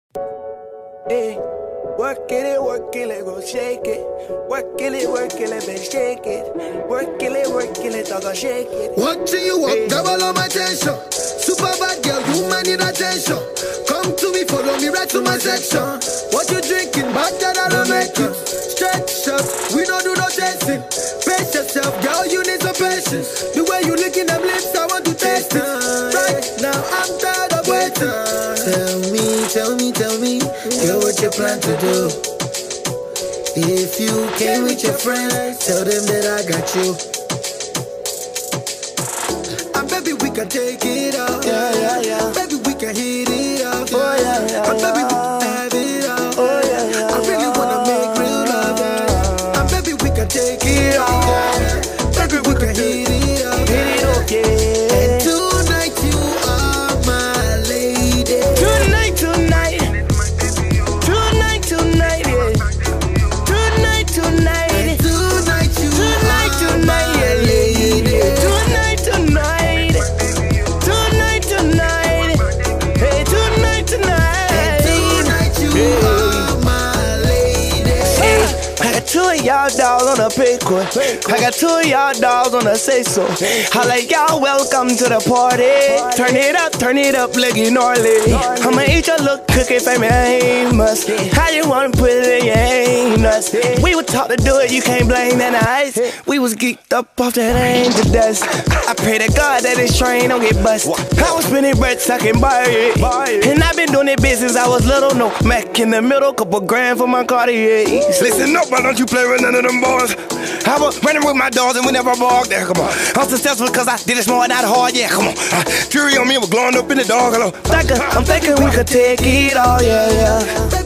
Hey, work it, let go shake it. Work it, let me shake it. Work it, let dog shake it. Watching you walk, double on my tension. Super bad girl, you man need attention. Come to me, follow me right to my section. What you drinking? Bad that I don't make it. Stretch up, we don't do no chasing. Pace yourself, girl, you need some patience. The way you licking them lips, I want to taste it. Right now, I'm tired of waiting. Tell me, girl, what you plan to do? If you came with your friends, tell them that I got you. And baby, we can take it off. Yeah. Baby, we can hit it off. Oh, yeah. And baby, we can have it off. Oh, yeah. I really wanna make real love. Yeah. And baby, we can take it off. Yeah. Baby, we can hit it off. Hit it up, yeah. And tonight you are my lady. Tonight, yeah. Tonight, And tonight you are my lady. Tonight. Hey, tonight. And tonight you are my lady. I got two of y'all dolls on the pay court. I got two of y'all dolls on the say so. I like y'all welcome to the party. Turn it up like you gnarly. I'ma eat your little cookie famous. How you wanna put it in your anus? We were taught to do it, you can't blame that ice. We was geeked up off that angel dust. I pray to God that this train don't get bust. I was spinning bread, so I can buy it. And I've been doing it business, I was little, no Mac in the middle, couple grand for my Cartiers. Listen up, why don't you play with none of them boys? I was running with my dogs and we never barked. There, come on. I'm successful because I did it smart, not hard. Yeah, come on. Fury on me was glowing up in the dog. Hello. I'm thinking we could take it all, yeah.